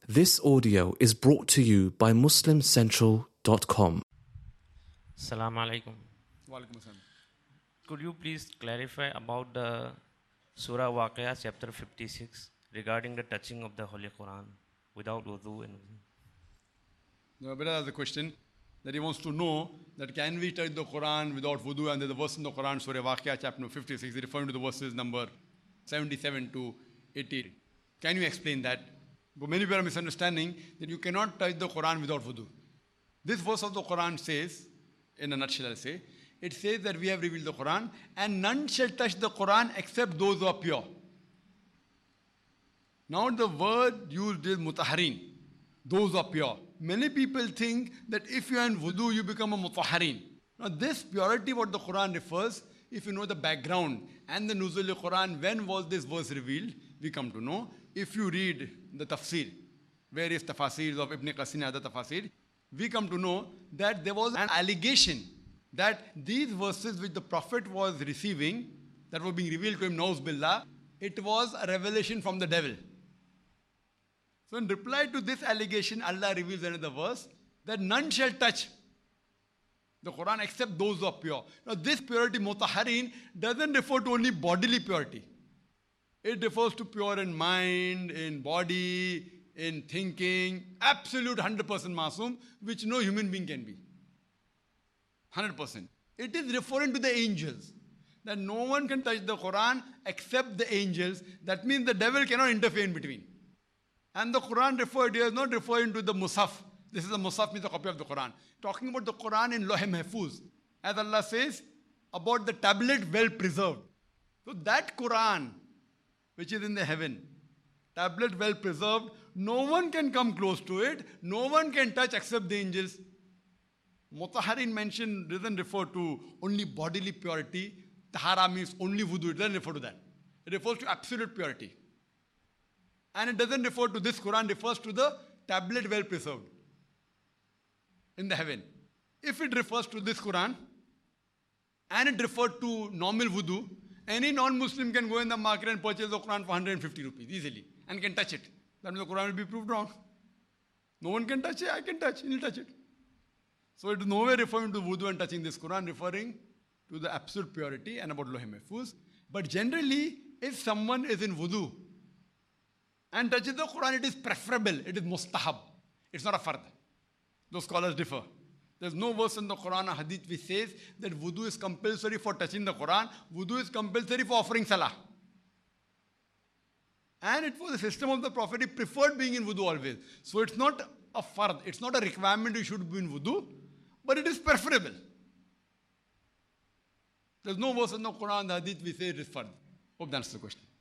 This audio is brought to you by MuslimCentral.com. Assalamu alaikum. Walaikum assalam. Could you please clarify about the Surah Waqia chapter 56 regarding the touching of the Holy Quran without wudu and The brother has a question that he wants to know that can we touch the Quran without wudu, and there's a verse in the Quran, Surah Waqia chapter 56, referring to the verses number 77 to 80. Can you explain that? But many people are misunderstanding that you cannot touch the Quran without wudu. This verse of the Quran says, in a nutshell I'll say, it says that we have revealed the Quran and none shall touch the Quran except those who are pure. Now the word used is mutaharin, those who are pure. Many people think that if you are in wudu, you become a mutaharin. Now this purity what the Quran refers, if you know the background and the nuzul Quran, when was this verse revealed, we come to know. If you read the tafsir, various tafasirs of Ibn Qasim and other tafasir, we come to know that there was an allegation that these verses which the Prophet was receiving, that were being revealed to him, Nauz Billah, it was a revelation from the devil. So in reply to this allegation, Allah reveals another verse that none shall touch the Quran except those who are pure. Now this purity, mutaharin, doesn't refer to only bodily purity. It refers to pure in mind, in body, in thinking, absolute 100% masum, which no human being can be. 100%. It is referring to the angels. That no one can touch the Quran except the angels. That means the devil cannot interfere in between. And the Quran referred here is not referring to the Musaf. This is a Musaf, means a copy of the Quran. Talking about the Quran in Lawh Mahfuz. As Allah says, about the tablet well preserved. So that Quran, which is in the heaven, tablet well preserved, no one can come close to it, no one can touch except the angels. Mutaharin mentioned doesn't refer to only bodily purity. Tahara means only wudu, it doesn't refer to that. It refers to absolute purity. And it doesn't refer to this Quran, refers to the tablet well preserved in the heaven. If it refers to this Quran, and it referred to normal wudu, any non-Muslim can go in the market and purchase the Quran for 150 rupees easily and can touch it. That means the Quran will be proved wrong. No one can touch it, I can touch, he'll touch it. So it is nowhere referring to wudu and touching this Quran, referring to the absolute purity and about Lawh Mahfuz. But generally, if someone is in wudu and touches the Quran, it is preferable, it is mustahab. It's not a fard. Those scholars differ. There's no verse in the Quran or Hadith which says that wudu is compulsory for touching the Quran. Wudu is compulsory for offering salah. And it was the system of the Prophet. He preferred being in wudu always. So it's not a fard. It's not a requirement you should be in wudu, but it is preferable. There's no verse in the Quran or Hadith which says it is fard. Hope that answers the question.